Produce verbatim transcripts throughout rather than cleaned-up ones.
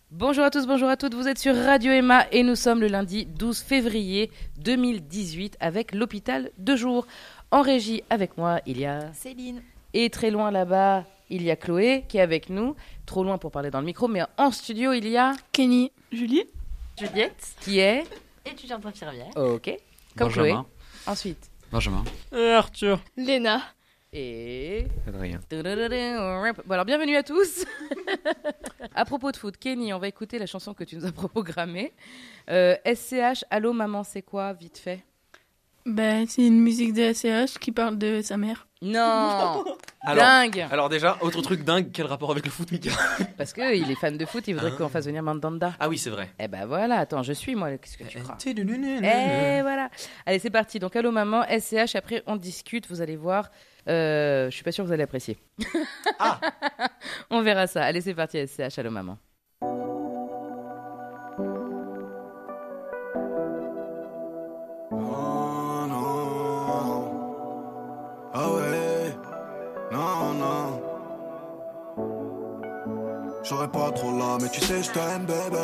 Bonjour à tous, bonjour à toutes, vous êtes sur Radio Emma et nous sommes le lundi douze février deux mille dix-huit avec l'hôpital de jour. En régie avec moi, il y a Céline. Et très loin là-bas, il y a Chloé qui est avec nous. Trop loin pour parler dans le micro, mais en studio, il y a Kenny. Julie. Juliette qui est étudiante infirmière. Ok, comme Benjamin. Chloé. Ensuite, Benjamin. Et Arthur. Léna. et... Adrien. Bon alors, bienvenue à tous. À propos de foot, Kenny, on va écouter la chanson que tu nous as programmée. Euh, S C H, Allô maman, c'est quoi, vite fait? Ben, c'est une musique de S C H qui parle de sa mère. Non. Alors, Dingue. alors déjà, autre truc dingue, quel rapport avec le foot, Mika? Parce qu'il est fan de foot, il voudrait qu'on fasse venir Mandanda. Ah oui, c'est vrai. Eh ben voilà, attends, je suis moi, qu'est-ce que tu crois? Eh, Et voilà. Allez, c'est parti. Donc, Allô maman, S C H, après on discute, vous allez voir. Euh, je suis pas sûre que vous allez apprécier. Ah. On verra ça. Allez, c'est parti, S C H, Allô maman. Oh non. Ah ouais. Non, non. J'aurais pas trop là, mais tu sais, je t'aime, bébé.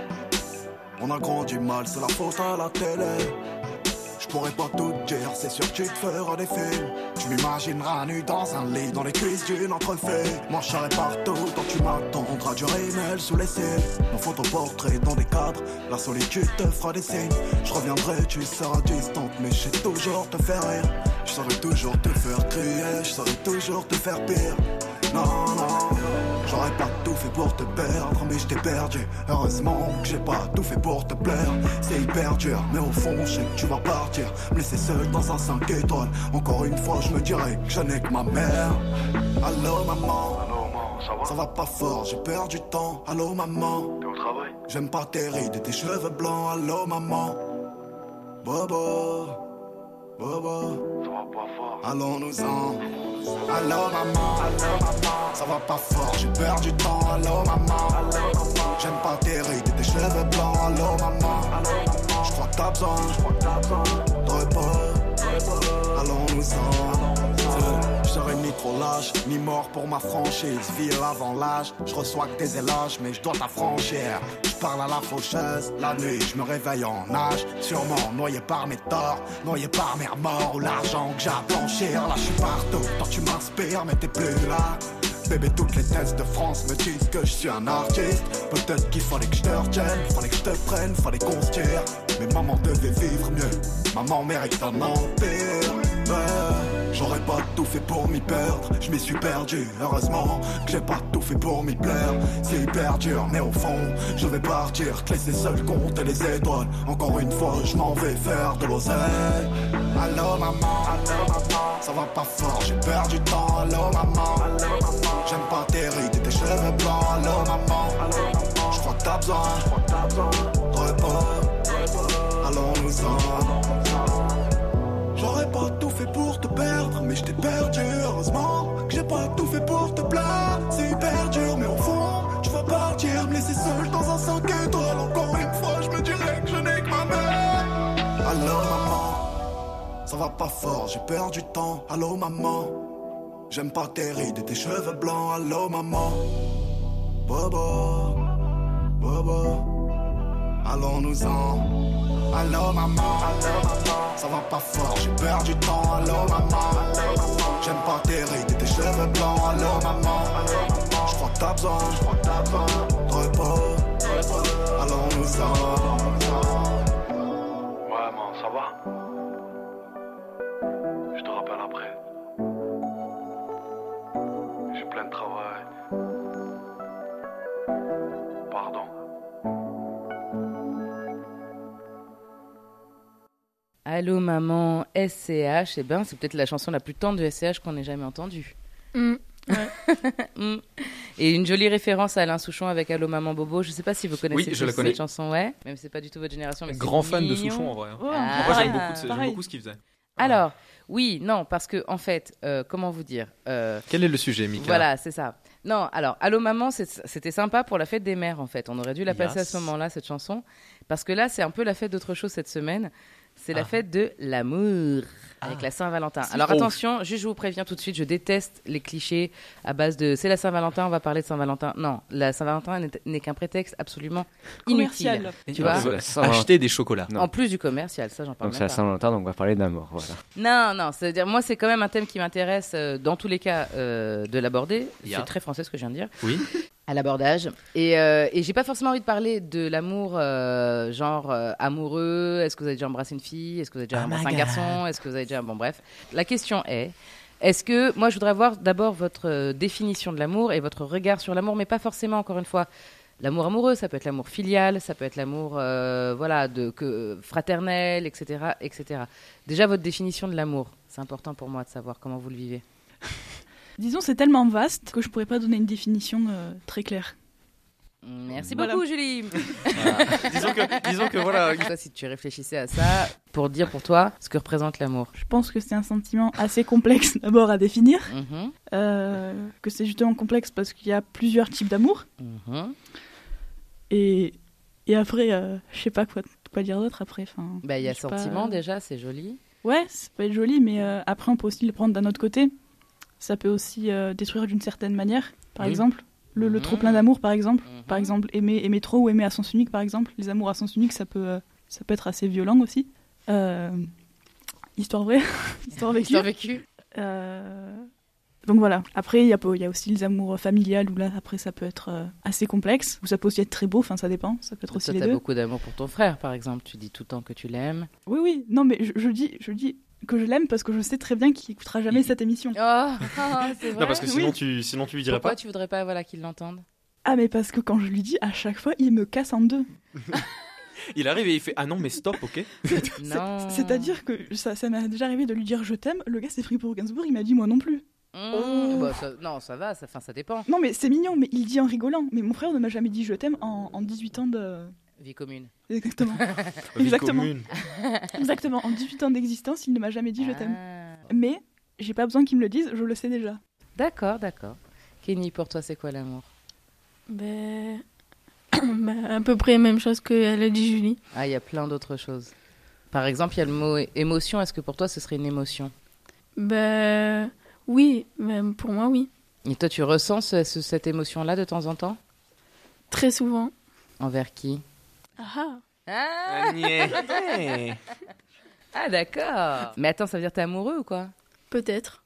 On a grandi mal, c'est la faute à la télé. Je pourrais pas tout te dire, c'est sûr que tu te feras des films. Tu m'imagineras nu dans un lit, dans les cuisses d'une entrefait. Moi je serai partout, tant tu m'attendras du rimel sous les cils. Nos photoportraits dans des cadres, la solitude te fera des signes. Je reviendrai, tu seras distante, mais je sais toujours te faire rire. Je saurais toujours te faire crier, je saurais toujours te faire pire. Non, non, j'aurais pas tout fait pour te perdre, mais je t'ai perdu. Heureusement que j'ai pas tout fait pour te plaire. C'est hyper dur, mais au fond je sais que tu vas partir, me laisser seul dans un cinq étoiles. Encore une fois je me dirais que je n'ai que ma mère. Allô maman, Ça va? ça va pas fort, j'ai perdu du temps. Allô maman, T'es au travail? j'aime pas tes rides et tes cheveux blancs. Allô maman, Bobo, Bobo, Ça va pas fort. allons-nous-en. Allô maman, ça va pas fort, j'ai perdu du temps. Allô maman, j'aime pas tes rides et tes cheveux blancs. Allô maman, j'crois que t'as besoin de repos. Allons-nous-en. Je serai ni trop lâche, ni mort pour ma franchise. Ville avant l'âge, je reçois que des éloges, mais je dois t'affranchir. Je parle à la faucheuse, la nuit, je me réveille en nage. Sûrement noyé par mes torts, noyé par mes remords ou l'argent que j'ai à blanchir. Là je suis partout, toi tu m'inspires, mais t'es plus là. Bébé, toutes les thèses de France me disent que je suis un artiste. Peut-être qu'il fallait que je te retienne, fallait que je te prenne, fallait qu'on se tire. Mais maman devait vivre mieux, maman mérite un empire. Ouais, j'aurais pas tout fait pour m'y perdre, je m'y suis perdu. Heureusement que j'ai pas tout fait pour m'y plaire. C'est hyper dur, mais au fond, je vais partir, te laisser seul compter les étoiles. Encore une fois, je m'en vais faire de l'oseille. Allô maman, ça va pas fort, j'ai perdu du temps. Allô maman, j'aime pas tes rides et tes cheveux blancs. Allô maman, j'crois que t'as besoin de repos. Allons-nous-en. J'aurais pas tout fait pour te perdre, mais je t'ai perdu. Heureusement que j'ai pas tout fait pour te plaire. C'est hyper dur, mais au fond, tu vas partir, me laisser seul dans un cinq étoiles. Encore une fois, je me dirais que je n'ai que ma mère. Allô maman, ça va pas fort, j'ai perdu du temps. Allô maman, j'aime pas tes rides et tes cheveux blancs. Allô maman, Bobo, Bobo, allons-nous-en. Allô maman, ça va pas fort, j'ai perdu du temps. Allô maman, j'aime pas tes rides et tes cheveux blancs. Allô maman, j'crois que t'as besoin de repos. Allons-nous-en. Ouais, man, ça va? Je te rappelle après. J'ai plein de travail. Pardon. Allô maman, S C H, eh ben, c'est peut-être la chanson la plus tendre de S C H qu'on ait jamais entendue. Mm. Ouais. Mm. Et une jolie référence à Alain Souchon avec Allô maman Bobo. Je sais pas si vous connaissez Oui, je tous la connais. cette chanson, ouais. Même si c'est pas du tout votre génération. Mais Grand c'est fan de mignon. Souchon en vrai. hein. Ouais, Ah. Moi j'aime Pareil. beaucoup, de- j'aime Pareil. beaucoup ce qu'il faisait. Alors, oui, non, parce que en fait, euh, comment vous dire euh, Quel est le sujet, Mika? Voilà, c'est ça. Non, alors, Allô maman, c'est- c'était sympa pour la fête des mères, en fait. On aurait dû la passer Yes. à ce moment-là, cette chanson. Parce que là, c'est un peu la fête d'autre chose cette semaine. C'est la Ah. fête de l'amour, avec Ah. la Saint-Valentin. Si. Alors Oh. attention, juste je vous préviens tout de suite, je déteste les clichés à base de c'est la Saint-Valentin, on va parler de Saint-Valentin. Non, la Saint-Valentin n'est, n'est qu'un prétexte absolument inutile. Commercial. Tu vois c'est la Saint-Valentin. Acheter des chocolats. Non. En plus du commercial, ça j'en parle Donc c'est même la pas. Saint-Valentin, donc on va parler d'amour. Voilà. Non, non, c'est-à-dire moi c'est quand même un thème qui m'intéresse euh, dans tous les cas euh, de l'aborder. Ya. C'est très français ce que je viens de dire. Oui. À l'abordage. Et, euh, et j'ai pas forcément envie de parler de l'amour, euh, genre euh, amoureux. Est-ce que vous avez déjà embrassé une fille? Est-ce que vous avez déjà Oh embrassé my un God. garçon? Est-ce que vous avez déjà. Bon, bref. La question est est-ce que. Moi, je voudrais voir d'abord votre euh, définition de l'amour et votre regard sur l'amour, mais pas forcément, encore une fois. L'amour amoureux, ça peut être l'amour filial, ça peut être l'amour euh, voilà, de, que, fraternel, et cetera, et cetera. Déjà, votre définition de l'amour, c'est important pour moi de savoir comment vous le vivez. Disons, c'est tellement vaste que je pourrais pas donner une définition euh, très claire. Merci Voilà. beaucoup, Julie. disons, que, disons que voilà. Toi, si tu réfléchissais à ça, pour dire pour toi ce que représente l'amour. Je pense que c'est un sentiment assez complexe d'abord à définir, Mhm, euh, que c'est justement complexe parce qu'il y a plusieurs types d'amour. mhm. Et, et après, euh, je sais pas quoi, quoi dire d'autre après. Enfin, Bah, il y a je sais pas, sentiment euh, déjà, c'est joli. Ouais, ça peut être joli, mais euh, après on peut aussi le prendre d'un autre côté. Ça peut aussi euh, détruire d'une certaine manière, par Oui. exemple. Le, le Mhm. trop plein d'amour, par exemple. Mhm. Par exemple, aimer, aimer trop ou aimer à sens unique, par exemple. Les amours à sens unique, ça peut, euh, ça peut être assez violent aussi. Euh, histoire vraie, histoire vécue. Histoire vécue. Euh, Donc voilà. Après, il y, a il y a aussi les amours familiales où là, après, ça peut être euh, assez complexe. Ou ça peut aussi être très beau, enfin, ça dépend. Ça peut être aussi Toi, les t'as deux. beaucoup d'amour pour ton frère, par exemple. Tu dis tout le temps que tu l'aimes. Oui, oui. Non, mais je, je dis, je dis que je l'aime parce que je sais très bien qu'il écoutera jamais Il- cette émission. Oh, c'est vrai. Non, parce que sinon, Oui. tu, sinon tu lui dirais Pourquoi pas. tu voudrais pas voilà, qu'il l'entende? Ah, mais parce que quand je lui dis, à chaque fois, il me casse en deux. Il arrive et il fait ah non mais stop, ok. Non. C'est-à-dire que ça, ça m'est déjà arrivé de lui dire je t'aime. Le gars s'est pris pour Gainsbourg, il m'a dit moi non plus. Mmh. Bah, ça- non, ça va, ça, fin, ça dépend. Non, mais c'est mignon, mais il dit en rigolant. Mais mon frère ne m'a jamais dit je t'aime en, en dix-huit ans de. Vie commune. Exactement. Vie Exactement. commune. Exactement. En dix-huit ans d'existence, il ne m'a jamais dit je t'aime. Ah. Mais j'ai pas besoin qu'il me le dise, je le sais déjà. D'accord, d'accord. Kenny, pour toi, c'est quoi l'amour? Ben. Ben, à peu près la même chose qu'elle a dit Julie. Ah, il y a plein d'autres choses. Par exemple, il y a le mot é- émotion. Est-ce que pour toi, ce serait une émotion? Ben oui, ben, pour moi oui. Et toi, tu ressens ce- ce- cette émotion-là de temps en temps? Très souvent. Envers qui? Ah Ah, Ah, niais. ah, d'accord. Mais attends, ça veut dire que t'es amoureux ou quoi? peut-être.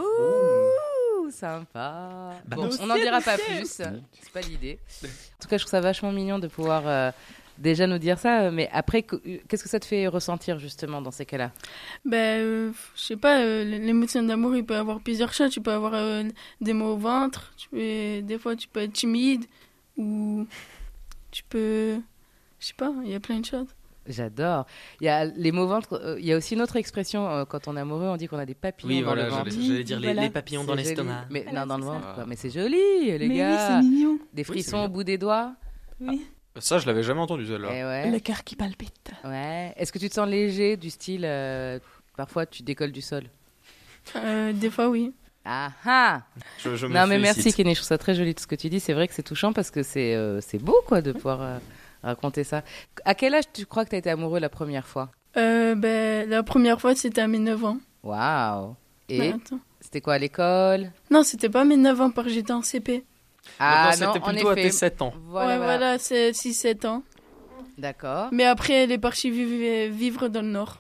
Oh, sympa. Bah, Bon, dossier, on n'en dira pas dossier. plus. C'est pas l'idée. En tout cas, je trouve ça vachement mignon de pouvoir euh, déjà nous dire ça. Mais après, que- qu'est-ce que ça te fait ressentir justement dans ces cas-là? Ben euh, je sais pas, euh, l'émotion d'amour il peut avoir plusieurs choses. Tu peux avoir euh, des mots au ventre, tu peux, des fois tu peux être timide ou tu peux, je sais pas, il y a plein de choses. J'adore. Il y a les mots ventre. euh, Il y a aussi une autre expression euh, quand on est amoureux, on dit qu'on a des papillons Oui, dans voilà, le ventre. j'allais j'allais dire les, Voilà. les papillons dans C'est joli. l'estomac. Mais Voilà, non, dans le c'est ça. ventre. quoi. Mais c'est joli, les mais gars. oui, c'est mignon. Des frissons c'est au bout des doigts. Oui. Ça, je l'avais jamais entendu Eh celle-là. ouais. Le cœur qui palpite. Ouais. Est-ce que tu te sens léger, du style euh, parfois tu décolles du sol? Euh, des fois oui. Ah ah. Je, je me Non mais merci félicite. Kenny, je trouve ça très joli tout ce que tu dis. C'est vrai que c'est touchant parce que c'est euh, c'est beau quoi de pouvoir euh, raconter ça. À quel âge tu crois que tu as été amoureux la première fois? Euh, ben la première fois c'était à mes neuf ans. Waouh. Et Ben, attends. c'était quoi à l'école? Non, c'était pas mes neuf ans parce que j'étais en C P. Ah non, non, c'était en plutôt à tes effet. sept ans. Voilà, ouais, voilà. voilà, c'est six sept ans. D'accord. Mais après elle est partie vivre, vivre dans le Nord.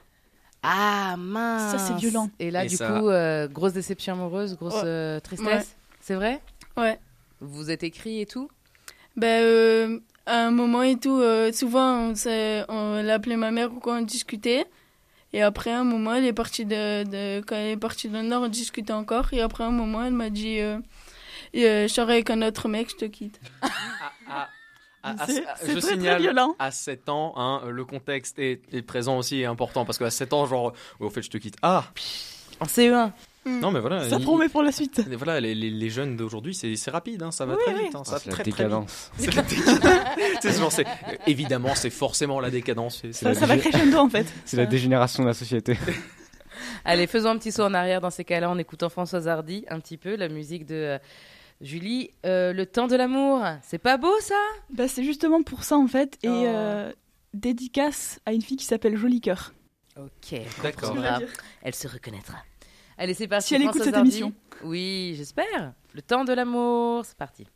Ah mince. Ça, c'est violent. Et là Et du ça- coup euh, grosse déception amoureuse, grosse Ouais. euh, tristesse. Ouais. C'est vrai? Ouais. Vous vous êtes écrit et tout? Ben, euh, à un moment et tout, euh, souvent, on, s'est- on elle appelait ma mère ou quoi, on discutait. Et après, un moment, elle est partie de, de, quand elle est partie dans le Nord, on discutait encore. Et après, un moment, elle m'a dit, euh, euh, je serai avec un autre mec, je te quitte. Ah, ah, ah, ah, C'est- ah, c'est je très, très signale, violent. à sept ans, hein, le contexte est, est présent aussi et important parce qu'à sept ans, genre, ouais, au fait, je te quitte. Ah, En C E un. non, mais voilà. Ça il- promet pour la suite. Et voilà, les, les, les jeunes d'aujourd'hui, c'est c'est rapide, hein, ça va Oui, très oui. vite. Hein, ça Ah, va c'est la très, très vite. décadence. C'est la décadence. C'est genre, c'est- euh, évidemment, c'est forcément la décadence. c'est- c'est Ça, la ça va dég- crescendo en fait. C'est la dégénération de la société. Allez, faisons un petit saut en arrière dans ces cas-là en écoutant Françoise Hardy un petit peu, la musique de euh, Julie. Euh, le temps de l'amour, c'est pas beau ça? Bah, c'est justement pour ça en fait. Et Oh. euh, dédicace à une fille qui s'appelle Joli Cœur. Ok, D'accord. comprendra. Elle se reconnaîtra. Allez, c'est parti. Si elle écoute Françoise cette Hardy. émission. Oui, j'espère. Le temps de l'amour, c'est parti.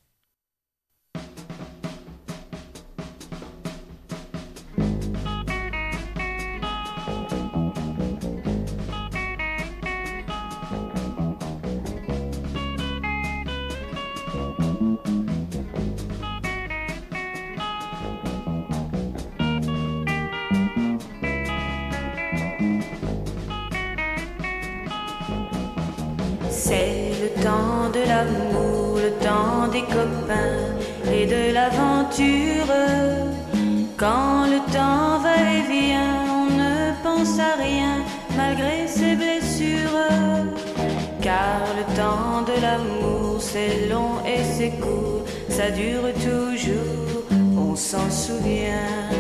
C'est le temps de l'amour, le temps des copains et de l'aventure. Quand le temps va et vient, on ne pense à rien malgré ses blessures. Car le temps de l'amour, c'est long et c'est court, ça dure toujours, on s'en souvient.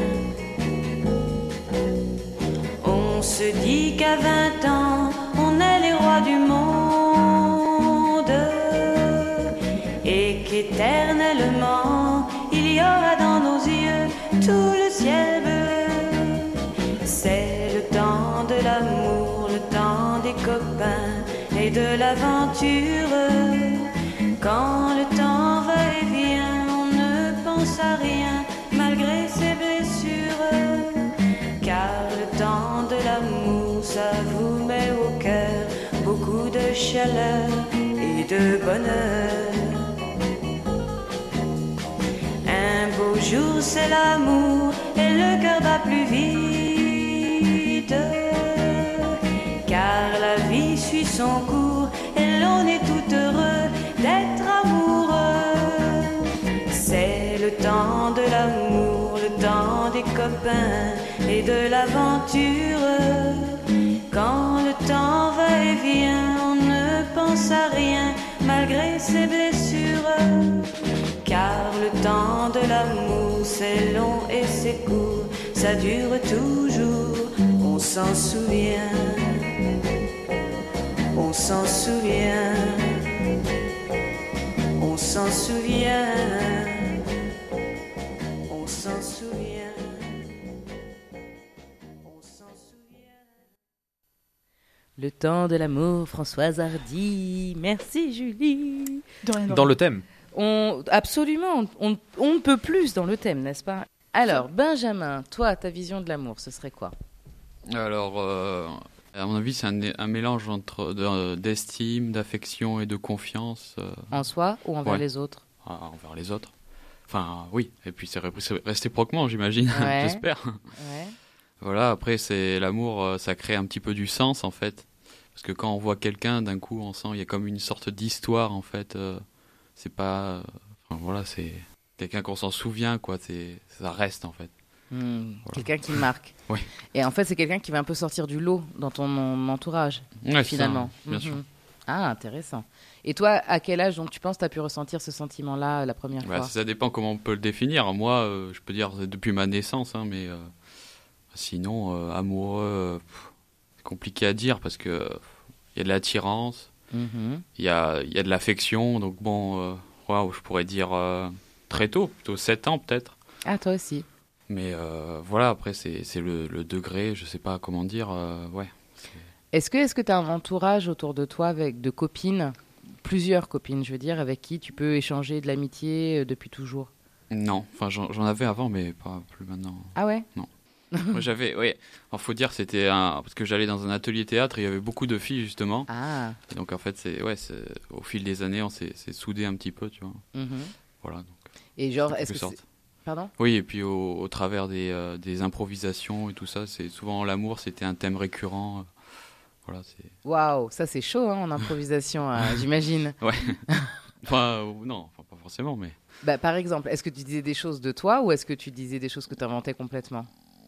On se dit qu'à vingt ans, on est les rois du monde et qu'éternellement, il y aura dans nos yeux tout le ciel bleu. C'est le temps de l'amour, le temps des copains et de l'aventure. Quand le temps va et vient, on ne pense à rien malgré ses blessures. Car le temps de l'amour, ça vous met au cœur beaucoup de chaleur et de bonheur. Un beau jour, c'est l'amour et le cœur bat plus vite. Car la vie suit son cours et l'on est tout heureux d'être amoureux. C'est le temps de l'amour, le temps des copains et de l'aventure. Quand le temps va et vient, on ne pense à rien malgré ses blessures. Car le temps de l'amour, c'est long et c'est court, ça dure toujours, on s'en souvient. On s'en souvient. On s'en souvient. On s'en souvient. On s'en souvient. Le temps de l'amour, Françoise Hardy. Merci, Julie. De rien, de Dans rien. le thème. On, absolument, on, on ne peut plus dans le thème, n'est-ce pas? Alors, Benjamin, toi, ta vision de l'amour, ce serait quoi? Alors, euh, à mon avis, c'est un, un mélange entre de- d'estime, d'affection et de confiance euh, En soi ou envers Ouais. les autres? à- envers les autres. Enfin, oui. Et puis, c'est re- c'est réciproquement, j'imagine. Ouais. J'espère. Ouais. Voilà, après, c'est l'amour, euh, ça crée un petit peu du sens, en fait. Parce que quand on voit quelqu'un, d'un coup, on sent il y a comme une sorte d'histoire, en fait. euh, c'est pas... euh, Enfin, voilà, c'est quelqu'un qu'on s'en souvient, quoi. C'est, ça reste, en fait. Hmm, Voilà. Quelqu'un qui marque. Oui. Et en fait, c'est quelqu'un qui va un peu sortir du lot dans ton en- entourage, Ouais, c'est ça, finalement. bien Mhm. sûr. Ah, intéressant. Et toi, à quel âge, donc, tu penses, tu as pu ressentir ce sentiment-là euh, la première Bah, fois? ça dépend comment on peut le définir. Moi, euh, je peux dire c'est depuis ma naissance, hein, mais euh, sinon, euh, amoureux, euh, pff, c'est compliqué à dire parce que euh, il y a de l'attirance, Mhm. il y a, il y a de l'affection. Donc bon, euh, waouh, je pourrais dire euh, très tôt, plutôt sept ans peut-être. Ah, toi aussi. Mais euh, voilà, après, c'est, c'est le, le degré, je sais pas comment dire. euh, ouais. Est-ce que est-ce que tu as un entourage autour de toi avec de copines, plusieurs copines, je veux dire, avec qui tu peux échanger de l'amitié euh, depuis toujours? Non, enfin, j'en, j'en avais avant, mais pas plus maintenant. Ah ouais? Moi, j'avais, oui. Alors, faut dire, c'était un, parce que j'allais dans un atelier théâtre, et il y avait beaucoup de filles justement. Ah. Et donc en fait, c'est, ouais, c'est, au fil des années, on s'est, s'est soudé un petit peu, tu vois. Mhm. Voilà. Donc, Et genre, en est-ce quelque que sorte. c'est... Pardon? Oui, et puis au, au travers des, euh, des improvisations et tout ça, c'est souvent l'amour, c'était un thème récurrent. euh, Voilà, c'est. Waouh, ça c'est chaud hein, en improvisation, euh, j'imagine. Ouais. Enfin, euh, non, enfin, pas forcément, mais. Bah, par exemple, est-ce que tu disais des choses de toi ou est-ce que tu disais des choses que tu inventais complètement?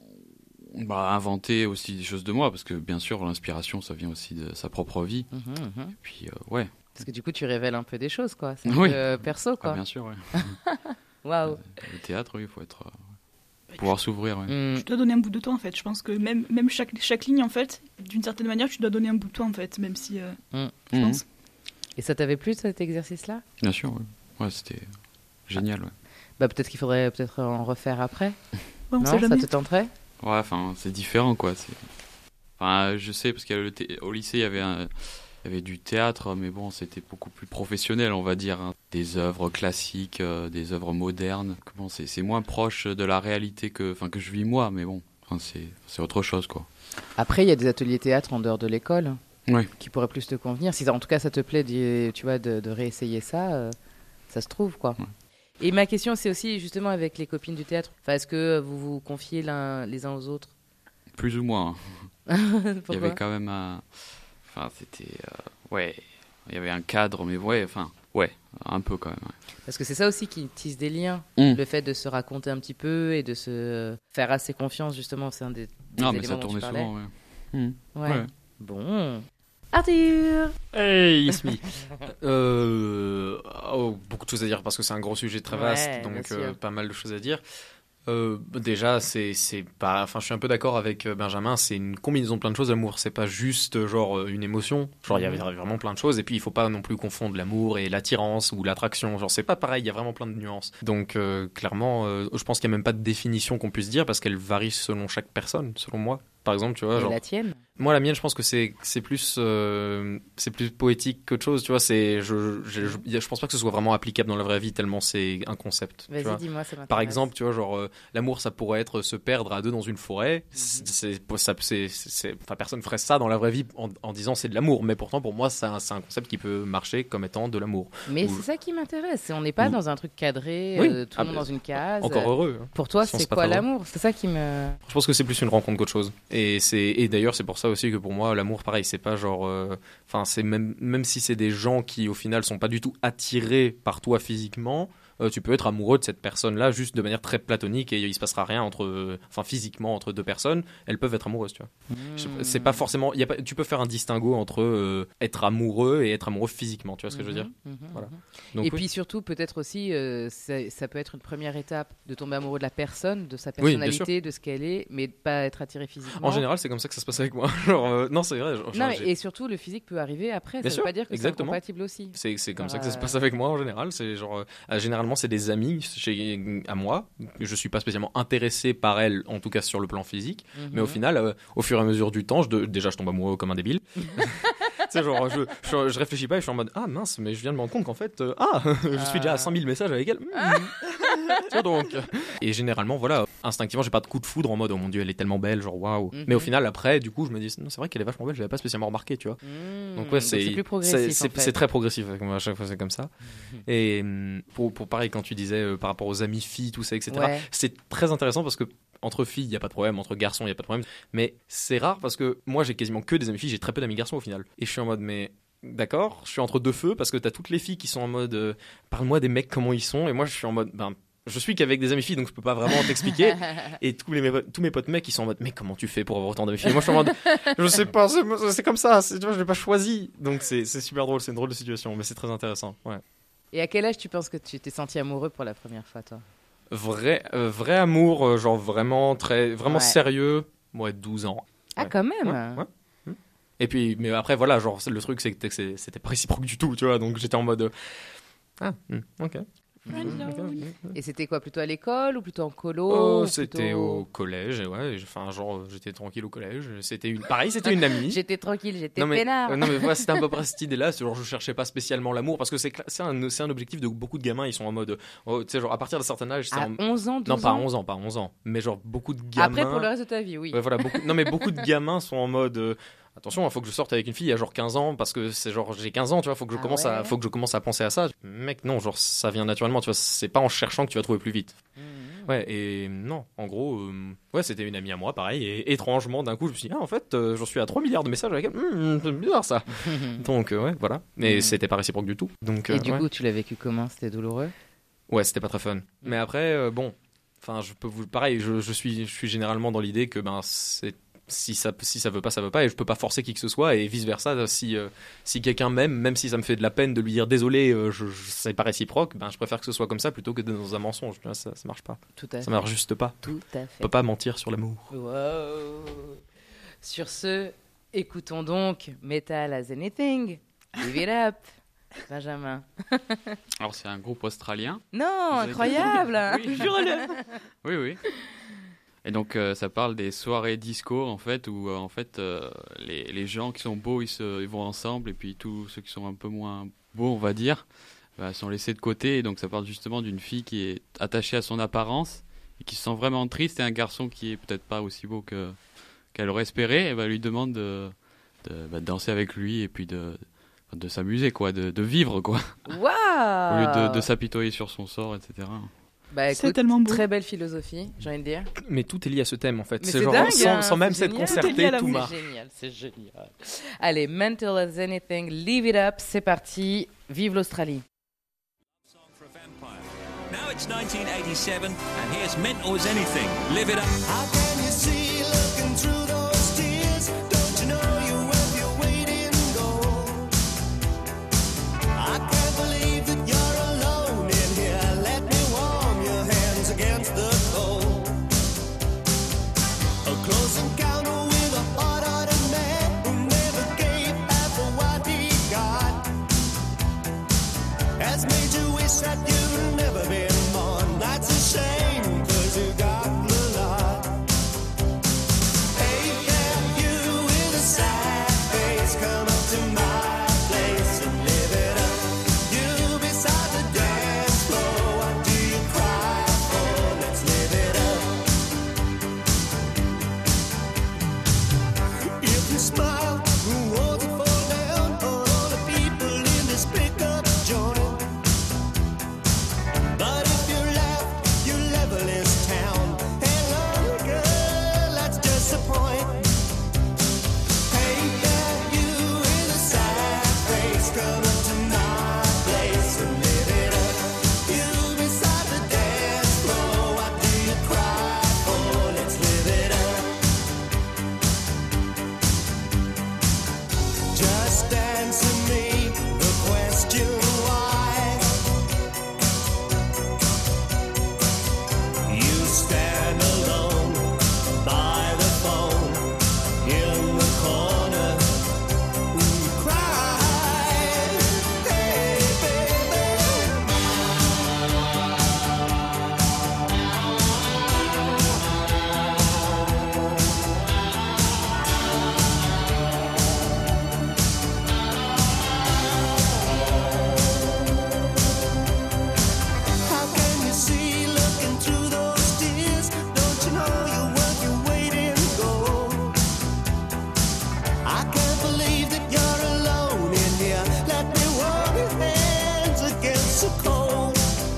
Bah, inventer aussi des choses de moi, parce que bien sûr, l'inspiration, ça vient aussi de sa propre vie. Mhm, mhm. Et puis, euh, ouais. Parce que du coup, tu révèles un peu des choses, quoi. C'est un Oui. peu, euh, perso, Ah, quoi. bien sûr, ouais. Waouh. Le théâtre, oui, il faut être. euh, pouvoir s'ouvrir, ouais. Mm. Tu dois donner un bout de toi en fait. Je pense que même, même chaque, chaque ligne en fait, d'une certaine manière, tu dois donner un bout de toi en fait, même si euh, je Mhm. pense. Et ça t'avait plu cet exercice-là? Bien sûr, ouais. Ouais, c'était génial, ouais. Bah peut-être qu'il faudrait peut-être en refaire après. Ouais, on Non, sait ça jamais. te tenterait? Ouais, enfin, c'est différent, quoi. C'est... Enfin, je sais, parce qu'au lycée, il y avait un... Il y avait du théâtre, mais bon, c'était beaucoup plus professionnel, on va dire. Hein. Des œuvres classiques, euh, des œuvres modernes. Bon, c'est, c'est moins proche de la réalité que, enfin, que je vis moi, mais bon, enfin, c'est, c'est autre chose, quoi. Après, il y a des ateliers théâtre en dehors de l'école oui. qui pourraient plus te convenir. Si en tout cas ça te plaît, tu vois, de, de réessayer ça, euh, ça se trouve, quoi. Ouais. Et ma question, c'est aussi justement avec les copines du théâtre. Enfin, est-ce que vous vous confiez l'un, les uns aux autres? Plus ou moins. Il y avait quand même un... Enfin, c'était... Euh, ouais, il y avait un cadre, mais ouais, enfin, ouais, un peu quand même. Ouais. Parce que c'est ça aussi qui tisse des liens. Mmh. Le fait de se raconter un petit peu et de se faire assez confiance, justement, c'est un des, des non, éléments mais ça dont tournait tu parlais. souvent, ouais. Mmh. Ouais. ouais. Bon. Arthur. Hey, it's me. euh, oh, beaucoup de choses à dire parce que c'est un gros sujet très vaste, Ouais, donc bien euh, sûr. pas mal de choses à dire. Euh, déjà, c'est c'est pas. Enfin, je suis un peu d'accord avec euh, Benjamin. C'est une combinaison de plein de choses. L'amour, c'est pas juste euh, genre euh, une émotion. Genre, il y avait vraiment plein de choses. Et puis, il faut pas non plus confondre l'amour et l'attirance ou l'attraction. Genre, c'est pas pareil. Il y a vraiment plein de nuances. Donc, euh, clairement, euh, je pense qu'il y a même pas de définition qu'on puisse dire parce qu'elle varie selon chaque personne, selon moi. Par exemple, tu vois, Et genre. la tienne? Moi, la mienne, je pense que c'est c'est plus euh, c'est plus poétique qu'autre chose. Tu vois, c'est je, je je je pense pas que ce soit vraiment applicable dans la vraie vie tellement c'est un concept. tu Vas-y, vois. dis-moi, ça m'intéresse. Par exemple, tu vois, genre euh, l'amour, ça pourrait être se perdre à deux dans une forêt. Mhm. C'est ça, c'est c'est enfin personne ferait ça dans la vraie vie en, en disant c'est de l'amour. Mais pourtant, pour moi, c'est un, c'est un concept qui peut marcher comme étant de l'amour. Mais Ou- c'est ça qui m'intéresse. c'est- On n'est pas Ou- dans un truc cadré, Oui. euh, tout Ah, le monde bah, dans une case. Encore heureux. hein. Pour toi, Si on c'est se pas quoi très l'amour? C'est ça qui me... Je pense que c'est plus une rencontre qu'autre chose. Et c'est et d'ailleurs c'est pour ça aussi que pour moi l'amour pareil c'est pas genre enfin c'est même même si c'est des gens qui au final sont pas du tout attirés par toi physiquement. Euh, tu peux être amoureux de cette personne-là juste de manière très platonique et il se passera rien entre, euh, enfin physiquement entre deux personnes. Elles peuvent être amoureuses, tu vois. Mmh. C'est pas forcément, y a pas, tu peux faire un distinguo entre euh, être amoureux et être amoureux physiquement, tu vois ce que je veux dire. Mhm, mhm, Voilà. mhm. Donc, Et oui. puis surtout, peut-être aussi, euh, ça, ça peut être une première étape de tomber amoureux de la personne, de sa Oui, bien personnalité, de ce qu'elle est, mais de pas être attiré physiquement. En général, c'est comme ça que ça se passe avec moi. genre, euh, non, c'est vrai. Genre, Non, mais- j'ai- et surtout, le physique peut arriver après. Bien ça sûr, veut pas dire que c'est exactement. incompatible aussi. C'est, c'est comme ça que ça se Euh, passe avec moi en général. C'est genre, euh, généralement, c'est des amis chez, à moi. Je suis pas spécialement intéressé par elles, en tout cas sur le plan physique. Mhm. Mais au final, euh, au fur et à mesure du temps, je de- déjà, je tombe amoureux comme un débile. Tu sais, genre, je, je, je réfléchis pas et je suis en mode ah mince, mais je viens de me rendre compte qu'en fait, euh, ah, je suis déjà à cinq mille messages avec elle. Hmm. Tu vois, donc. Et généralement, voilà, instinctivement, j'ai pas de coup de foudre en mode oh mon dieu, elle est tellement belle, genre waouh. Mhm. Mais au final, après, du coup, je me dis non, c'est vrai qu'elle est vachement belle, je l'avais pas spécialement remarqué, tu vois. Mmh. Donc ouais, c'est plus progressif. c'est- en c'est- fait. c'est très progressif avec moi, à chaque fois c'est comme ça. Et hum, pour, pour pareil quand tu disais euh, par rapport aux amis filles tout ça et cetera. Ouais. C'est très intéressant parce que entre filles il y a pas de problème, entre garçons il y a pas de problème. Mais c'est rare parce que moi j'ai quasiment que des amis filles, j'ai très peu d'amis garçons au final. Et je suis en mode mais d'accord, je suis entre deux feux parce que t'as toutes les filles qui sont en mode euh, parle-moi des mecs comment ils sont et moi je suis en mode ben je suis qu'avec des amis filles donc je peux pas vraiment t'expliquer. Et tous, les, mes potes- tous mes potes mecs ils sont en mode mais comment tu fais pour avoir autant d'amis filles. Et moi je suis en mode je sais pas, c'est, c'est comme ça, c'est, tu vois, je l'ai pas choisi. Donc c'est, c'est super drôle, c'est une drôle de situation, mais c'est très intéressant. Ouais. Et à quel âge tu penses que tu t'es senti amoureux pour la première fois, toi? Vrai, euh, vrai amour, euh, genre vraiment très, vraiment Ouais. sérieux. Ouais, douze ans. Ah, Ouais. quand même. Ouais, ouais. Hmm. Et puis, mais après voilà, genre le truc c'est que c'est- c'était pas réciproque du tout, tu vois. Donc j'étais en mode euh, ah, hmm, ok. Et c'était quoi, plutôt à l'école ou plutôt en colo Oh, ou c'était plutôt- au collège, et ouais, j'ai- enfin genre euh, j'étais tranquille au collège. C'était une, pareil, c'était une amie. J'étais tranquille, j'étais Non mais, peinard. euh, non mais voilà, c'était un peu près cette idée-là, c'est genre je cherchais pas spécialement l'amour parce que c'est cla- c'est un c'est un objectif de beaucoup de gamins, ils sont en mode oh, tu sais genre à partir d'un certain âge, c'est À en- onze ans, douze non pas ans onze ans, pas onze ans, mais genre beaucoup de gamins. Après, pour le reste de ta vie, oui. Ouais, voilà, beaucoup, non mais beaucoup de gamins sont en mode euh, attention, il faut que je sorte avec une fille à genre quinze ans parce que c'est genre j'ai quinze ans, tu vois, faut que je Ah commence à ouais. faut que je commence à penser à ça. Mec, non, genre ça vient naturellement, tu vois, c'est pas en cherchant que tu vas trouver plus vite. Mhm. Ouais, et non, en gros euh, ouais, c'était une amie à moi pareil et étrangement d'un coup, je me suis dit ah en fait, euh, j'en suis à trois milliards de messages avec elle. Hmm, c'est bizarre ça. Donc euh, ouais, voilà. Mais Mhm. c'était pas réciproque du tout. Donc Et euh, du ouais. coup, tu l'as vécu comment? C'était douloureux? Ouais, c'était pas très fun. Mais après, euh, bon, enfin, je peux vous, pareil, je, je suis, je suis généralement dans l'idée que ben c'est si ça, si ça veut pas, ça veut pas, et je peux pas forcer qui que ce soit, et vice versa. Si, euh, si quelqu'un m'aime, même si ça me fait de la peine de lui dire désolé, euh, je, je, c'est pas réciproque, ben je préfère que ce soit comme ça plutôt que d'être dans un mensonge. Tu vois, ça, ça marche pas. Tout à fait. Ça marche juste pas. Tout à On fait. peut pas mentir sur l'amour. Wow. Sur ce, écoutons donc Metal as Anything. Give it up. Benjamin. Alors, c'est un groupe australien. Non, Vous avez- incroyable. Oui. Jure-le. Oui, oui. Et donc euh, ça parle des soirées disco en fait où euh, en fait euh, les, les gens qui sont beaux ils, se, ils vont ensemble et puis tous ceux qui sont un peu moins beaux on va dire bah, sont laissés de côté. Et donc ça parle justement d'une fille qui est attachée à son apparence et qui se sent vraiment triste, et un garçon qui est peut-être pas aussi beau que, qu'elle aurait espéré et bah, lui demande de, de, bah, de danser avec lui et puis de, de s'amuser quoi, de, de vivre quoi, Waouh. au lieu de, de s'apitoyer sur son sort, et cetera. Bah, C'est écoute, tellement beau. très belle philosophie, j'ai envie de dire. Mais tout est lié à ce thème en fait. Mais C'est c'est genre dingue, sans, hein, sans même c'est s'être génial. Tout est lié à concerté, la tout musique. marche. C'est génial, c'est génial. Allez, Mental as Anything, Leave It Up, c'est parti. Vive l'Australie. Now it's nineteen eighty-seven, and here's Mental as Anything. Live it up. How can you see looking through those tears? Don't you know you have your waiting goal? I can't believe that you're alone in here. Let me warm your hands against the cold. A close encounter with a hard-hearted man who never gave half of what he got has made you wish that you'd never been born. That's a shame, 'cause you got the lot. Hey there, you with a sad face, come up to my place and live it up. You beside the dance floor, what do you cry for? Let's live it up. If you smile, who wants to fall down on all the people in this pickup joint? But if you laugh, you level this town. Hello, girl, that's just the point. Hey there, you with a sad face, come up to my place and live it up. You beside the dance floor, what do you cry for? Let's live it up. Just answer me the question why. You stand alone by the phone in the corner and cry. Hey, baby. How can you see looking through those tears? Don't you know you're worth your weight in gold? I can't believe that you're alone in here. Let me warm your hands against the cold.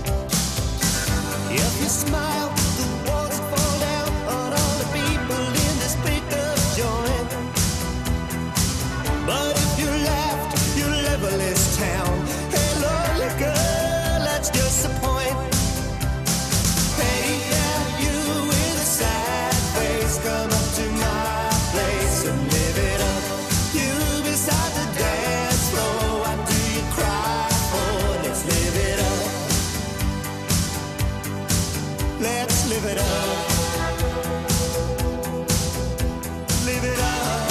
If you smile, the walls fall down on all the people in this pickup joint. But if you laughed, you level this town. Hey, lonely girl, that's just the point. Hey there, you with a sad face, come up to my place and live it up. You beside the dance floor, what do you cry for? Let's live it up. Let's live it up. Live it up.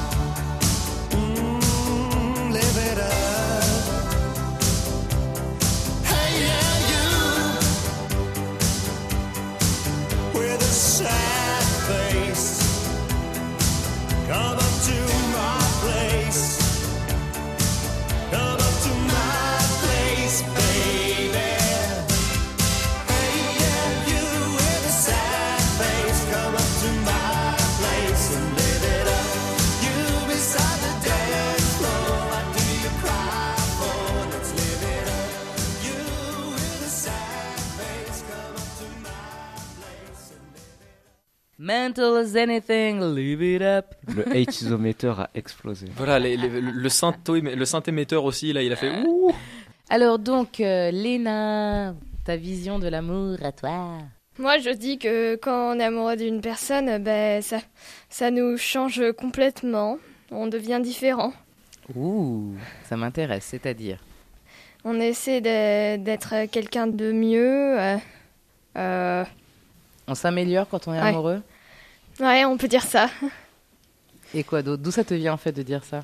Mm, live it up. Hey yeah, you with a sad face, come up to my place. Come up to my place, baby. Hey yeah, you with a sad face, come up to my place and live it up. You beside the dance floor, what do you cry for? Let's live it up. You with a sad face, come up to my place and live it up. Mental as Anything, Leave It Up. Le H-isometer a explosé. Voilà, les- les- le synthé, le synthémetteur aussi, là, il a fait ouh. Alors donc, euh, Léna, ta vision de l'amour à toi. Moi, je dis que quand on est amoureux d'une personne, ben, ça, ça nous change complètement. On devient différent. Ouh, ça m'intéresse, c'est-à-dire. On essaie de- d'être quelqu'un de mieux. euh, euh, On s'améliore quand on est Ouais. amoureux. ouais, on peut dire ça. Et quoi d'autre? D'où ça te vient en fait de dire ça?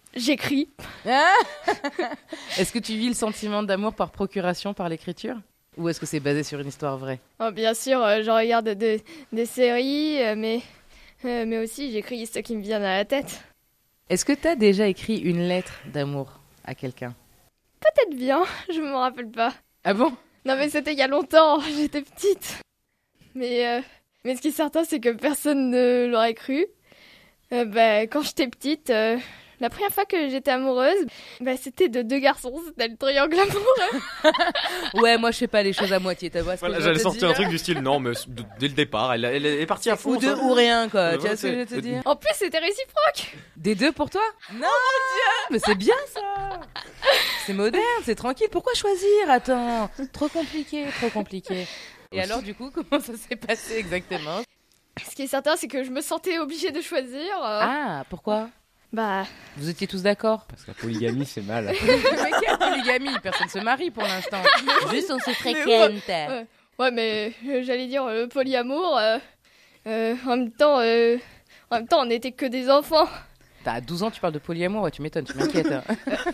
J'écris. Est-ce que tu vis le sentiment d'amour par procuration, par l'écriture? Ou est-ce que c'est basé sur une histoire vraie? Oh, bien sûr, euh, je regarde de- des séries, euh, mais, euh, mais aussi j'écris ce qui me vient à la tête. Est-ce que t'as déjà écrit une lettre d'amour à quelqu'un? Peut-être bien, je me rappelle pas. Ah bon? Non mais c'était il y a longtemps, j'étais petite. Mais, euh, mais ce qui est certain, c'est que personne ne l'aurait cru. Euh, bah, quand j'étais petite, euh, la première fois que j'étais amoureuse, bah, c'était de deux garçons, c'était le triangle amoureux. Ouais, moi je fais pas les choses à moitié, t'as vu ce que Voilà, je j'allais te sortir dis, un truc du style non, mais d- dès le départ, elle, elle est partie à fond. Ou deux ça. ou rien, quoi. Ouais, Tu vois ce que je veux c'est- te dire? En plus, c'était réciproque. Des deux pour toi? Non, mon Dieu! Mais c'est bien ça! C'est moderne, c'est tranquille. Pourquoi choisir? Attends, trop compliqué, trop compliqué. Et alors, du coup, comment ça s'est passé exactement? Ce qui est certain, c'est que je me sentais obligée de choisir. euh, Ah, pourquoi? Bah, Vous étiez tous d'accord? Parce que la polygamie, c'est mal. Mais quelle polygamie? Personne se marie pour l'instant. Juste on se Mais fréquente. ouais, ouais, mais euh, j'allais dire le polyamour. euh, euh, en même temps, euh, en même temps, on n'était que des enfants. T'as douze ans, tu parles de polyamour, ouais, tu m'étonnes, tu m'inquiètes. hein.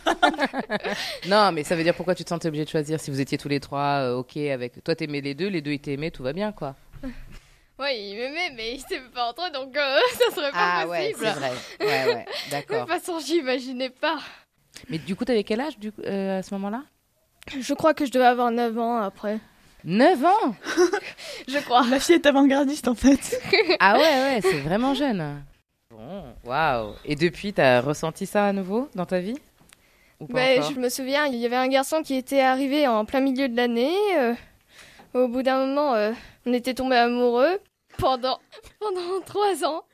Non, mais ça veut dire pourquoi tu te sentais obligé de choisir si vous étiez tous les trois, euh, ok, avec. Toi, t'aimais les deux, les deux étaient aimés, tout va bien, quoi. Ouais, il m'aimait, mais il s'aimait pas entre eux, donc euh, ça serait pas Ah ouais, possible. c'est vrai. Ouais, ouais, De d'accord. toute façon, j'imaginais pas. Mais du coup, t'avais quel âge du coup, euh, à ce moment-là? Je crois que je devais avoir neuf ans après. neuf ans? Je crois. La fille est avant-gardiste en fait. Ah ouais, ouais, c'est vraiment jeune. Bon, waouh. Et depuis, t'as ressenti ça à nouveau dans ta vie? Ou pas Ben, encore je me souviens, il y avait un garçon qui était arrivé en plein milieu de l'année. euh, au bout d'un moment, euh, on était tombés amoureux pendant, pendant trois ans.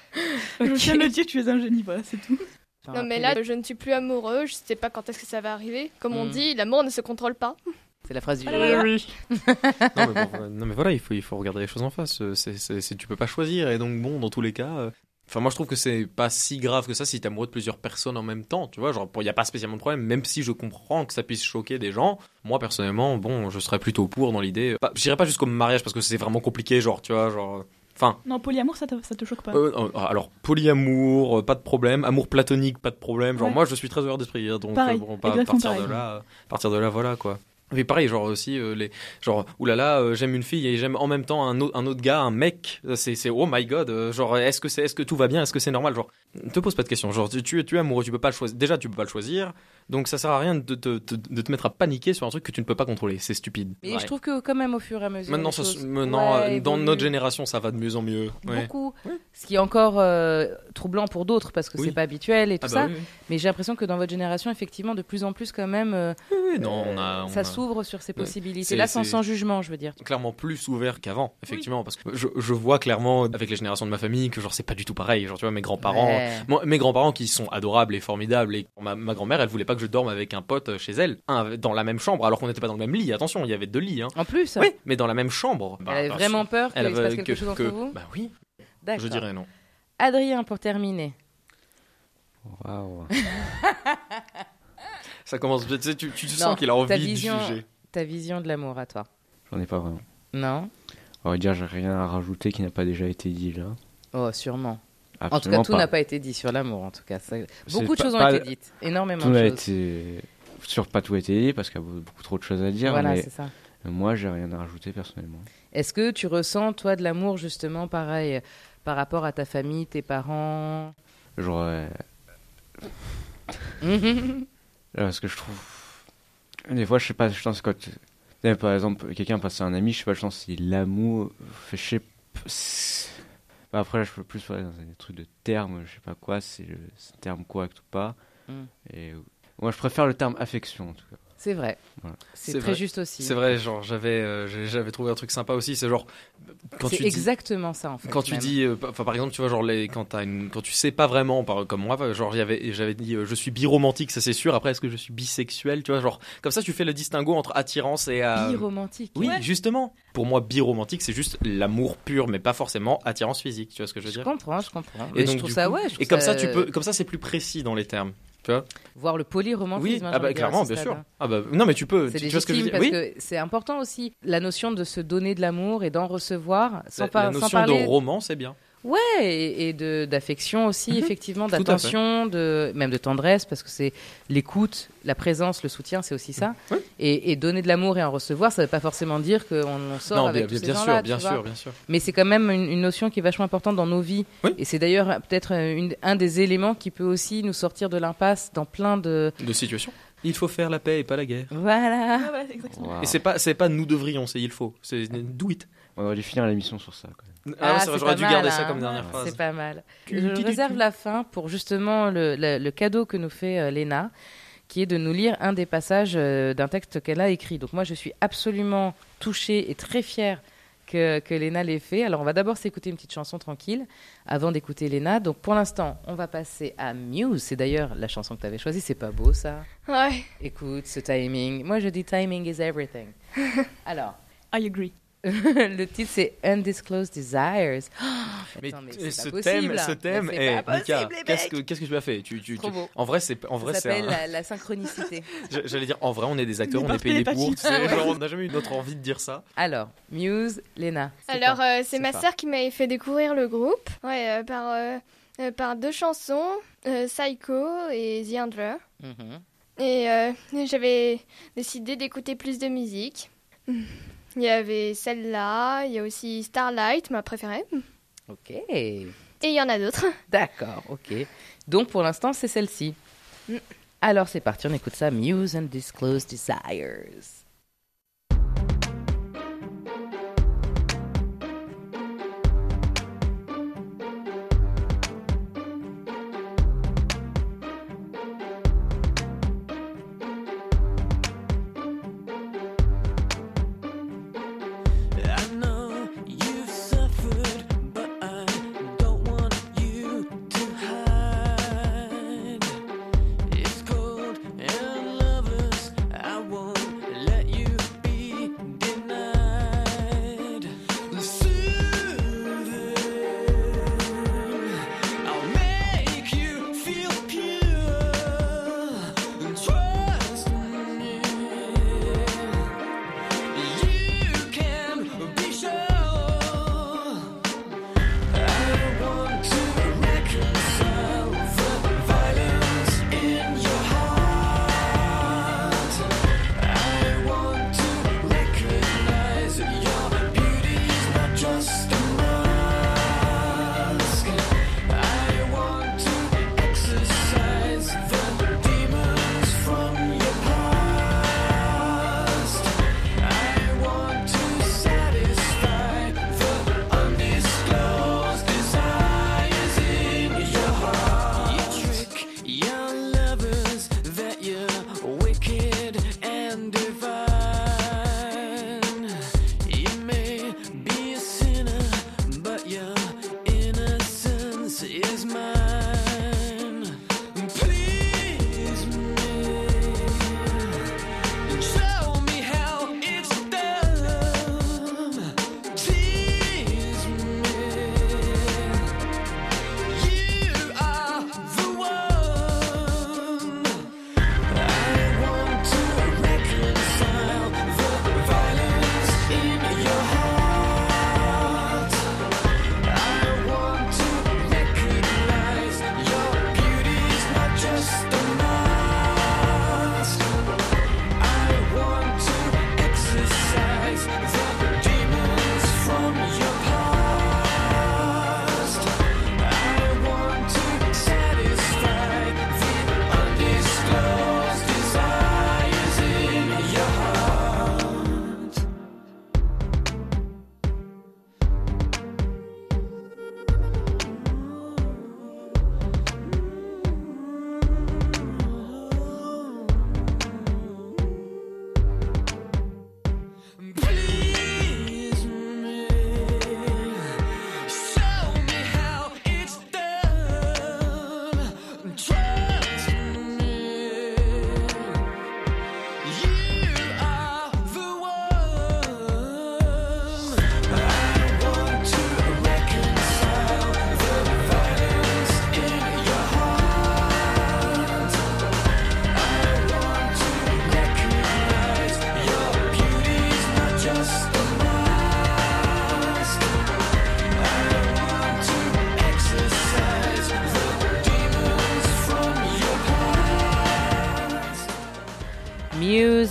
Je tiens à le dire, tu es un génie, voilà, c'est tout. Non, mais là, je ne suis plus amoureux. Je sais pas quand est-ce que ça va arriver. Comme on Mm. dit, l'amour ne se contrôle pas. C'est la phrase du Voilà, voilà. Oui. non, mais bon, euh, non, mais voilà, il faut, il faut regarder les choses en face. euh, C'est, c'est, c'est- tu peux pas choisir. Et donc, bon, dans tous les cas. euh, Enfin, moi, je trouve que c'est pas si grave que ça si t'es amoureux de plusieurs personnes en même temps. Tu vois, genre, il y a pas spécialement de problème. Même si je comprends que ça puisse choquer des gens. Moi, personnellement, bon, je serais plutôt pour dans l'idée. Pas- J'irais pas jusqu'au mariage parce que c'est vraiment compliqué, genre, tu vois, genre. Enfin. Non, polyamour, ça te, ça te choque pas. Euh, euh, alors, polyamour, euh, pas de problème. Amour platonique, pas de problème. Genre, Ouais. moi, je suis très ouvert d'esprit. hein, donc, Pareil, euh, bon, pas- à exactement partir de pareil. là, euh, à partir de là, voilà, quoi. Mais pareil, genre aussi, euh, les, genre, oulala, euh, j'aime une fille et j'aime en même temps un, autre- un autre gars, un mec. Euh, C'est, c'est, oh my god, euh, genre, est-ce que c'est, est-ce que tout va bien, est-ce que c'est normal, genre, te pose pas de questions. Genre, tu, tu, es- tu es amoureux, tu peux pas le choisir. Déjà, tu peux pas le choisir. Donc, ça sert à rien de te, te- de te mettre à paniquer sur un truc que tu ne peux pas contrôler. C'est stupide. Mais Ouais. je trouve que quand même au fur et à mesure. Maintenant, les ça, choses, maintenant, ouais, euh, dans évoluent notre génération, ça va de mieux en mieux. Ouais. beaucoup. Ce qui est encore euh, troublant pour d'autres parce que Oui. c'est pas habituel et tout Ah bah ça. oui, oui. Mais j'ai l'impression que dans votre génération, effectivement, de plus en plus quand même, euh, Oui, oui, non, on a, on ça a- s'ouvre sur ces Ouais. possibilités-là C'est- sans, c'est- sans jugement, je veux dire. clairement plus ouvert qu'avant, effectivement, parce que je, je vois clairement avec les générations de ma famille que genre c'est pas du tout pareil. Genre tu vois mes grands-parents, Ouais. moi, mes grands-parents qui sont adorables et formidables, et ma, ma grand-mère elle voulait pas que je dorme avec un pote chez elle, un, dans la même chambre, alors qu'on n'était pas dans le même lit. Attention, il y avait deux lits. Hein. En plus, Oui, mais dans la même chambre. elle avait bah, vraiment peur qu'il elle se passe avait quelque que- chose entre que- vous. Bah oui, D'accord. je dirais non. Adrien, pour terminer. Waouh. Ça commence, tu, sais, tu, tu Non, sens qu'il a ta envie vision, de juger. ta vision de l'amour à toi. J'en ai pas vraiment. Non? On va dire, j'ai rien à rajouter qui n'a pas déjà été dit là. Oh, sûrement. En tout cas, Absolument tout pas. n'a pas été dit sur l'amour, en tout cas. Ça- Beaucoup de pas- choses ont pas- été dites. Énormément Tout de n'a choses. été. Sur pas tout a été dit parce qu'il y a beaucoup trop de choses à dire. Voilà, mais c'est ça. moi, j'ai rien à rajouter personnellement. Est-ce que tu ressens, toi, de l'amour, justement, pareil, par rapport à ta famille, tes parents? Genre. euh, Parce que je trouve. Des fois, je sais pas, je pense que quand. tu- Par exemple, quelqu'un passe à un ami, je sais pas, je pense que c'est l'amour. Je sais pas. c'est- Bah, après, là, je peux plus parler dans des trucs de termes, je sais pas quoi, c'est le c'est un terme correct ou pas. Mm. Et moi, je préfère le terme affection en tout cas. C'est vrai. Voilà. C'est C'est très vrai. juste aussi. C'est vrai, genre j'avais, euh, j'ai- j'avais trouvé un truc sympa aussi. C'est genre quand C'est tu dis- exactement ça, en fait. Quand tu même. dis, euh, enfin par exemple, tu vois, genre les, quand t'as une, quand tu sais pas vraiment, par, comme moi, genre il y avait, j'avais dit, euh, je suis biromantique, ça c'est sûr. Après, est-ce que je suis bisexuel, tu vois, genre comme ça, tu fais le distinguo entre attirance et euh, Biromantique. oui, Ouais. justement. Pour moi, biromantique, c'est juste l'amour pur, mais pas forcément attirance physique. Tu vois ce que je veux Je dire? comprends, je comprends. Et Mais donc, je trouve du ça, coup- ouais. je trouve Et comme ça, ça, tu euh, peux, comme ça, c'est plus précis dans les termes. Tu vois? voir le polyromantisme. Oui, hein, ah j'ai bah envie de dire, à clairement, ce bien stade, sûr. hein. Ah bah non, mais tu peux. C'est Tu, tu vois ce que je veux légitime dire? parce Oui. que c'est important aussi la notion de se donner de l'amour et d'en recevoir sans, La, par- la sans notion parler. de roman, c'est bien. Ouais, et, et de, d'affection aussi, Mhm. effectivement, Tout à d'attention, de, même de tendresse, parce que c'est l'écoute, la présence, le soutien, c'est aussi ça. Ouais. Et, et donner de l'amour et en recevoir, ça ne veut pas forcément dire qu'on on sort Non, avec bien, tous ces bien gens-là, sûr, bien tu vois. sûr, bien sûr. Mais c'est quand même une, une notion qui est vachement importante dans nos vies. Oui. Et c'est d'ailleurs euh, peut-être euh, une- un des éléments qui peut aussi nous sortir de l'impasse dans plein de... De situation. Il faut faire la paix et pas la guerre. Voilà. Ah, voilà, exactement. Wow. Et c'est pas, c'est pas nous devrions, c'est il faut. C'est do it. On aurait dû finir l'émission sur ça. Quand même. Ah, ouais, c'est vrai, c'est j'aurais pas dû mal, garder hein. ça comme dernière Ouais, phrase. C'est pas mal. Tu- Je tu- tu- réserve tu- la fin pour justement le, le- le cadeau que nous fait euh, Léna, qui est de nous lire un des passages euh, d'un texte qu'elle a écrit. Donc moi, je suis absolument touchée et très fière que, que Léna l'ait fait. Alors, on va d'abord s'écouter une petite chanson tranquille avant d'écouter Léna. Donc, pour l'instant, on va passer à Muse. C'est d'ailleurs la chanson que tu avais choisie. C'est pas beau, ça? Ouais. Écoute, ce timing. Moi, je dis timing is everything. Alors, I agree. le titre, c'est Undisclosed Desires. Oh, Mais, attends, mais t- c'est ce pas thème, possible. ce thème, Mais eh, c'est pas Mika, possible, les qu'est-ce mecs. que qu'est-ce que tu as fait tu, tu, Trop tu- beau. En vrai, c'est en vrai, Ça c'est s'appelle un- la, la synchronicité. J'allais dire, en vrai, on est des acteurs, Il est on est par payés pour. télépathie. Tu sais, genre, on n'a jamais eu notre envie de dire ça. Alors, Muse, Léna. c'est Alors, quoi euh, c'est C'est ma quoi sœur qui m'avait fait découvrir le groupe. Ouais, euh, par, euh, euh, par deux chansons, euh, Psycho et The Andler. Mhm. Et euh, j'avais décidé d'écouter plus de musique. Il y avait celle-là, il y a aussi Starlight, ma préférée. Ok. Et il y en a d'autres. D'accord, ok. Donc, pour l'instant, c'est celle-ci. Mm. Alors, c'est parti, on écoute ça. Muse Undisclosed Desires. I know you've suffered, but I don't want you to hide. It's cold and lovers, I won't let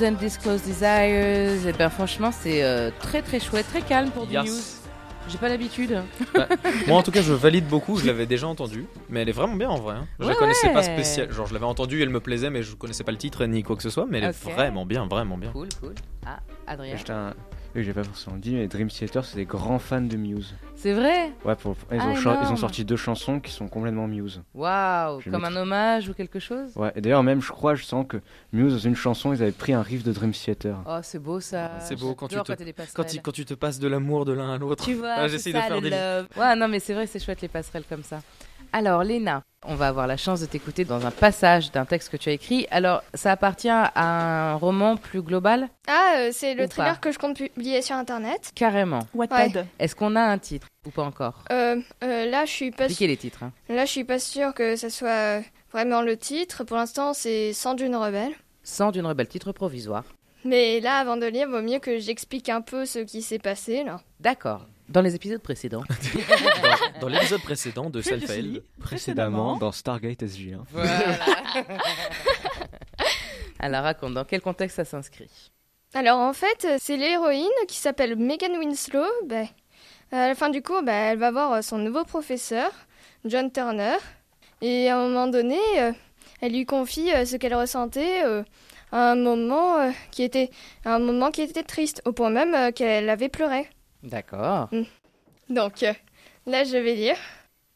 Undisclosed Desires. Et ben franchement, c'est euh, très très chouette, très calme pour du Yes. news. J'ai pas l'habitude. Bah, moi en tout cas je valide beaucoup, je l'avais déjà entendu, mais elle est vraiment bien en vrai. Hein. Je Ouais, la connaissais pas ouais. spécial, genre je l'avais entendue, elle me plaisait, mais je connaissais pas le titre ni quoi que ce soit, mais elle Ok. est vraiment bien, vraiment bien. Cool, cool. Ah, Adrien. J'étais un... Oui, j'ai pas forcément dit, mais Dream Theater, c'est des grands fans de Muse. C'est vrai? Ouais, pour... ils, Ah, ont cha- ils énorme. ont sorti deux chansons qui sont complètement Muse. Waouh, Je comme mettrai- un hommage ou quelque chose? Ouais, et d'ailleurs, même, je crois, je sens que Muse, dans une chanson, ils avaient pris un riff de Dream Theater. Oh, c'est beau ça. C'est beau quand tu, J'adore te, quand il y a des quand, tu, passerelles. quand tu te passes de l'amour de l'un à l'autre. Tu vois, Ah, c'est j'essaie de ça, faire le des liens. love. Ouais, non, mais c'est vrai, c'est chouette les passerelles comme ça. Alors, Léna, on va avoir la chance de t'écouter dans un passage d'un texte que tu as écrit. Alors, ça appartient à un roman plus global? Ah, euh, c'est le Ou thriller pas que je compte publier sur internet. Carrément. Wattpad. Ouais. Est-ce qu'on a un titre ou pas encore? Euh, euh, là, je suis pas Piquez les titres. Hein. Là, je suis pas sûre que ça soit vraiment le titre. Pour l'instant, c'est Sang d'une rebelle. Sang d'une rebelle, titre provisoire. Mais là, avant de lire, vaut mieux que j'explique un peu ce qui s'est passé là. D'accord. Dans les épisodes précédents. Dans, dans l'épisode précédent de Selfheld. Précédemment, dans Stargate S J. Hein. Voilà. Alors, raconte, dans quel contexte ça s'inscrit? Alors en fait, c'est l'héroïne qui s'appelle Megan Winslow. Ben, à la fin du cours, ben, elle va voir son nouveau professeur, John Turner. Et à un moment donné, euh, elle lui confie euh, ce qu'elle ressentait euh, à un moment, euh, qui était, à un moment qui était triste, au point même euh, qu'elle avait pleuré. D'accord. Donc, euh, là, je vais lire.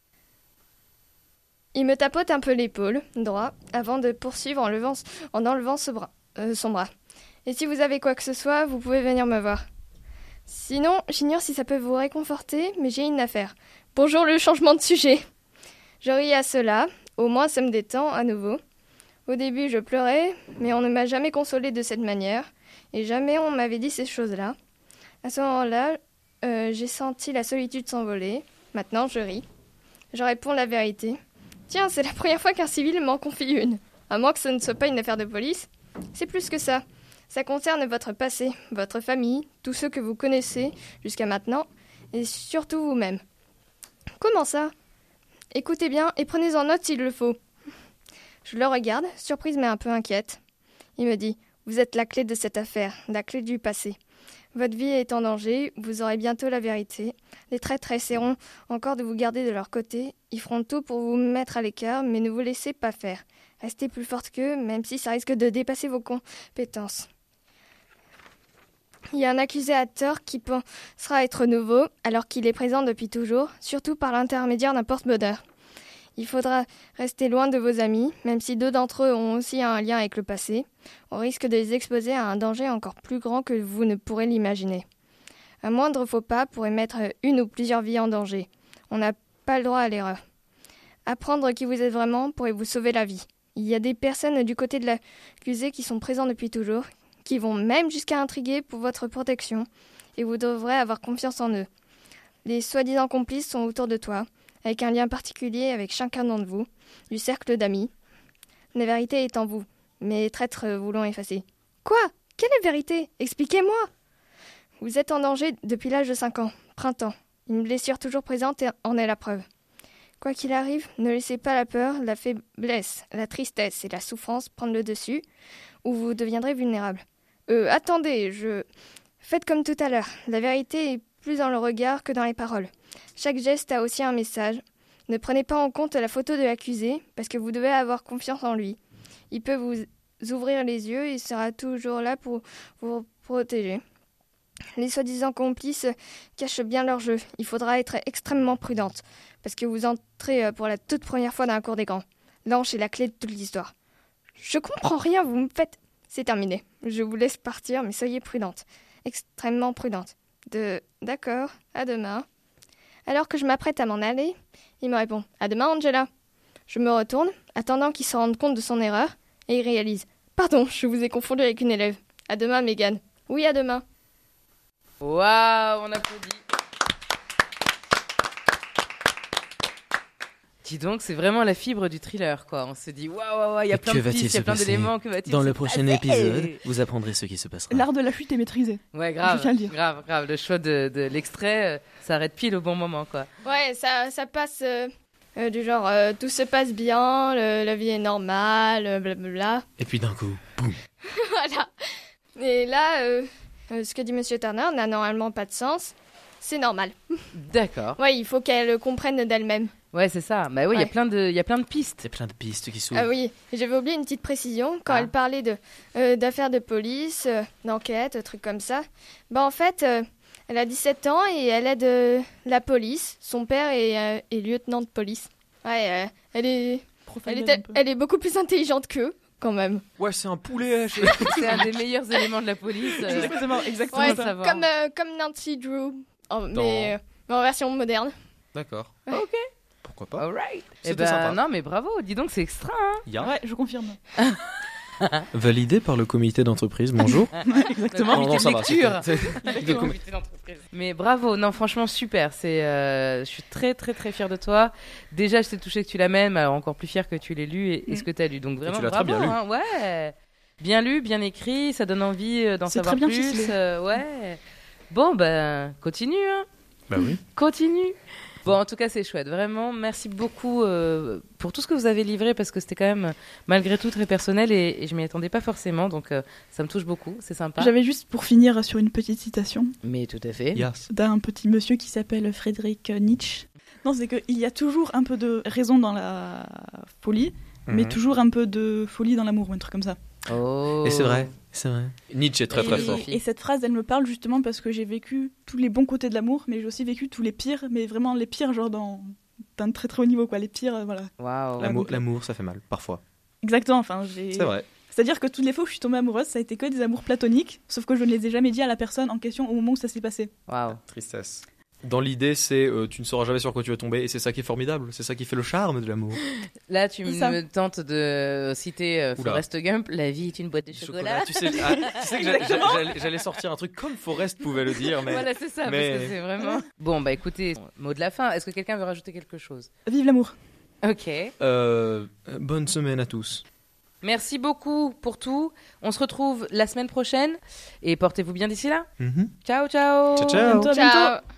Il me tapote un peu l'épaule droit avant de poursuivre en, levant, en enlevant ce bras, euh, son bras. Et si vous avez quoi que ce soit, vous pouvez venir me voir. Sinon, j'ignore si ça peut vous réconforter, mais j'ai une affaire. Bonjour le changement de sujet. Je ris à cela, au moins ça me détend à nouveau. Au début, je pleurais, mais on ne m'a jamais consolée de cette manière, et jamais on m'avait dit ces choses-là. À ce moment-là, euh, j'ai senti la solitude s'envoler. Maintenant, je ris. Je réponds la vérité. Tiens, c'est la première fois qu'un civil m'en confie une. À moins que ce ne soit pas une affaire de police. C'est plus que ça. Ça concerne votre passé, votre famille, tous ceux que vous connaissez jusqu'à maintenant, et surtout vous-même. Comment ça? Écoutez bien et prenez-en note s'il le faut. Je le regarde, surprise mais un peu inquiète. Il me dit, vous êtes la clé de cette affaire, la clé du passé. Votre vie est en danger, vous aurez bientôt la vérité. Les traîtres essaieront encore de vous garder de leur côté. Ils feront tout pour vous mettre à l'écart, mais ne vous laissez pas faire. Restez plus forte qu'eux, même si ça risque de dépasser vos compétences. Il y a un accusé à tort qui pensera être nouveau, alors qu'il est présent depuis toujours, surtout par l'intermédiaire d'un porte-bonheur. Il faudra rester loin de vos amis, même si deux d'entre eux ont aussi un lien avec le passé. On risque de les exposer à un danger encore plus grand que vous ne pourrez l'imaginer. Un moindre faux pas pourrait mettre une ou plusieurs vies en danger. On n'a pas le droit à l'erreur. Apprendre qui vous êtes vraiment pourrait vous sauver la vie. Il y a des personnes du côté de l'accusé qui sont présents depuis toujours, qui vont même jusqu'à intriguer pour votre protection, et vous devrez avoir confiance en eux. Les soi-disant complices sont autour de toi, avec un lien particulier avec chacun d'entre vous, du cercle d'amis. La vérité est en vous, mais les traîtres vous l'ont effacée. Quoi? Quelle est la vérité? Expliquez-moi! Vous êtes en danger depuis l'âge de cinq ans, printemps. Une blessure toujours présente en est la preuve. Quoi qu'il arrive, ne laissez pas la peur, la faiblesse, la tristesse et la souffrance prendre le dessus, ou vous deviendrez vulnérable. Euh, attendez, je... Faites comme tout à l'heure. La vérité est plus dans le regard que dans les paroles. Chaque geste a aussi un message. Ne prenez pas en compte la photo de l'accusé, parce que vous devez avoir confiance en lui. Il peut vous ouvrir les yeux et il sera toujours là pour vous protéger. Les soi-disant complices cachent bien leur jeu. Il faudra être extrêmement prudente, parce que vous entrez pour la toute première fois dans la cour des grands. L'ange est la clé de toute l'histoire. Je comprends rien, vous me faites... C'est terminé. Je vous laisse partir, mais soyez prudente. Extrêmement prudente. De... D'accord, à demain. Alors que je m'apprête à m'en aller, il me répond « À demain, Angela !» Je me retourne, attendant qu'il se rende compte de son erreur, et il réalise « Pardon, je vous ai confondu avec une élève. À demain, Megan. Oui, à demain. » Waouh, on applaudit. Dis donc, c'est vraiment la fibre du thriller, quoi. On se dit, waouh, waouh, waouh, il y a plein de pistes, il y a plein d'éléments, que va-t-il Dans se le prochain passer épisode, vous apprendrez ce qui se passera. L'art de la chute est maîtrisé. Ouais, Je grave, tiens à le dire. grave, grave. Le choix de, de l'extrait euh, s'arrête pile au bon moment, quoi. Ouais, ça, ça passe euh, euh, du genre euh, tout se passe bien, le- la vie est normale, euh, blablabla. Et puis d'un coup, boum. Voilà. Et là, euh, euh, ce que dit Monsieur Turner n'a normalement pas de sens. C'est normal. D'accord. Ouais, il faut qu'elle comprenne d'elle-même. Ouais, c'est ça. Bah oui, il y a Ouais. plein de, il y a plein de pistes. C'est plein de pistes qui s'ouvrent. Ah oui, et j'avais oublié une petite précision. Quand Ah. elle parlait de, euh, d'affaires de police, euh, d'enquête, trucs comme ça, bah en fait, euh, elle a dix-sept ans et elle aide euh, la police. Son père est, euh, est lieutenant de police. Ouais, euh, elle, est, elle, est, un peu. elle est beaucoup plus intelligente qu'eux, quand même. Ouais, c'est un poulet. C'est c'est un des meilleurs éléments de la police. euh, Exactement, exactement Ouais, faut ça. savoir. comme, euh, comme Nancy Drew, en- Dans- mais, euh, mais en version moderne. D'accord. Ouais. Ok. Pourquoi pas Alright. Eh C'était ben, sympa. non, mais bravo. Dis donc, c'est extra. Hein. Ya. Ouais, je confirme. Validé par le comité d'entreprise. Bonjour. Exactement. Non, non, Comité ça de va, lecture. c'était- Le comité d'entreprise. Mais bravo, non, franchement, super. C'est, euh, je suis très, très, très fière de toi. Déjà, je t'ai touché que tu l'amènes, mais alors encore plus fière que tu l'aies lu et, et ce que tu as lu. Donc vraiment, tu l'as très bravo. bien lu. Hein, ouais. Bien lu, bien écrit, ça donne envie euh, d'en C'est savoir très bien plus. ficelé. euh, ouais. Bon, ben, continue. Hein. Bah oui. Continue. Bon, en tout cas, c'est chouette. Vraiment, merci beaucoup euh, pour tout ce que vous avez livré parce que c'était quand même, malgré tout, très personnel et, et je m'y attendais pas forcément. Donc, euh, ça me touche beaucoup. C'est sympa. J'avais juste pour finir sur une petite citation Mais tout à fait. Yes. d'un petit monsieur qui s'appelle Friedrich Nietzsche. Non, c'est qu'il y a toujours un peu de raison dans la folie, mais Mhm. toujours un peu de folie dans l'amour ou un truc comme ça. Oh. Et c'est vrai. C'est vrai. Nietzsche est très très et, fort. et cette phrase, elle me parle justement parce que j'ai vécu tous les bons côtés de l'amour, mais j'ai aussi vécu tous les pires, mais vraiment les pires, genre dans d'un très très haut niveau, quoi. Les pires, euh, voilà. Waouh. L'amour, donc, l'amour, ça fait mal, parfois. Exactement, enfin, j'ai... C'est vrai. C'est-à-dire que toutes les fois où je suis tombée amoureuse, ça a été que des amours platoniques, sauf que je ne les ai jamais dit à la personne en question au moment où ça s'est passé. Waouh. Tristesse. Dans l'idée, c'est euh, tu ne sauras jamais sur quoi tu vas tomber et c'est ça qui est formidable. C'est ça qui fait le charme de l'amour. Là, tu C'est ça. me tentes de citer euh, Oula. Forrest Gump. La vie est une boîte de chocolat. Tu sais, ah, tu sais que j'allais- j'allais j'allais sortir un truc comme Forrest pouvait le dire, mais Voilà, c'est ça, mais- parce que c'est vraiment. Bon, bah écoutez, mot de la fin. Est-ce que quelqu'un veut rajouter quelque chose? Vive l'amour. Ok. Euh, bonne semaine à tous. Merci beaucoup pour tout. On se retrouve la semaine prochaine et portez-vous bien d'ici là. Mhm. Ciao, ciao. Ciao, ciao. Bientôt, à bientôt. Ciao.